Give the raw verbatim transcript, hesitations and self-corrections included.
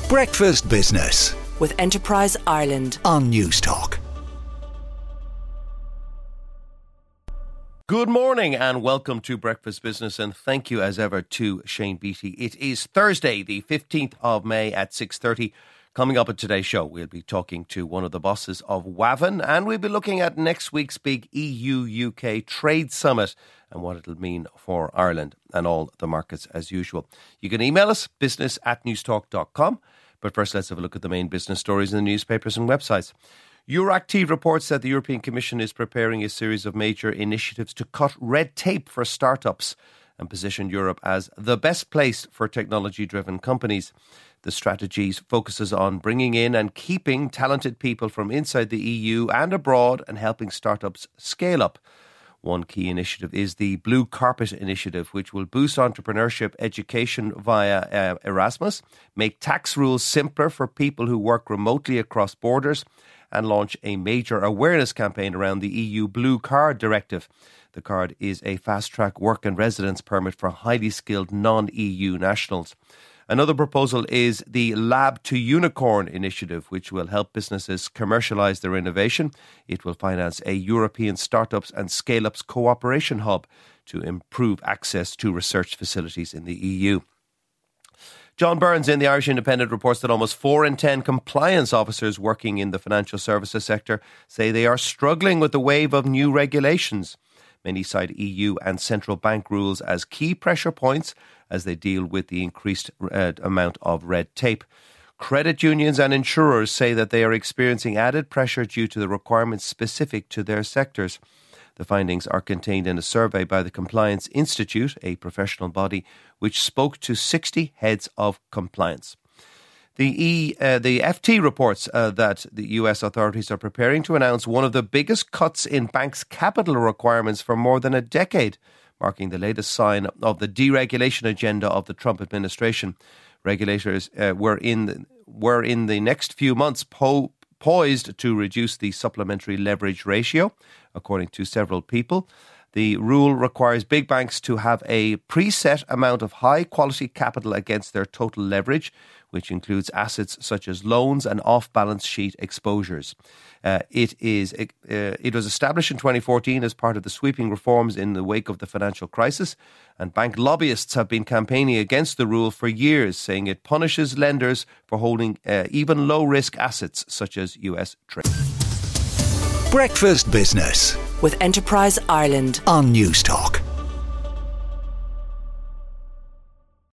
Breakfast Business with Enterprise Ireland on Newstalk. Good morning and welcome to Breakfast Business, and thank you as ever to Shane Beattie. It is Thursday the fifteenth of May at six thirty. Coming up at today's show, we'll be talking to one of the bosses of Wavin, and we'll be looking at next week's big E U U K trade summit and what it'll mean for Ireland and all the markets as usual. You can email us, business at newstalk dot com. But first, let's have a look at the main business stories in the newspapers and websites. Euractiv reports that the European Commission is preparing a series of major initiatives to cut red tape for startups and position Europe as the best place for technology-driven companies. The strategy focuses on bringing in and keeping talented people from inside the E U and abroad and helping startups scale up. One key initiative is the Blue Carpet Initiative, which will boost entrepreneurship education via uh, Erasmus, make tax rules simpler for people who work remotely across borders, and launch a major awareness campaign around the E U Blue Card Directive. The card is a fast-track work and residence permit for highly skilled non-E U nationals. Another proposal is the Lab to Unicorn initiative, which will help businesses commercialise their innovation. It will finance a European startups and scale-ups cooperation hub to improve access to research facilities in the E U. John Burns in the Irish Independent reports that almost four in ten compliance officers working in the financial services sector say they are struggling with the wave of new regulations. Many cite E U and central bank rules as key pressure points as they deal with the increased uh, amount of red tape. Credit unions and insurers say that they are experiencing added pressure due to the requirements specific to their sectors. The findings are contained in a survey by the Compliance Institute, a professional body, which spoke to sixty heads of compliance. The E, uh, the F T reports uh, that the U S authorities are preparing to announce one of the biggest cuts in banks' capital requirements for more than a decade, marking the latest sign of the deregulation agenda of the Trump administration. Regulators uh, were in the, were in the next few months po- poised to reduce the supplementary leverage ratio, according to several people. The rule requires big banks to have a preset amount of high-quality capital against their total leverage, which includes assets such as loans and off-balance sheet exposures. Uh, it is uh, it was established in twenty fourteen as part of the sweeping reforms in the wake of the financial crisis, and bank lobbyists have been campaigning against the rule for years, saying it punishes lenders for holding uh, even low-risk assets such as U S trade. Breakfast Business with Enterprise Ireland on Newstalk.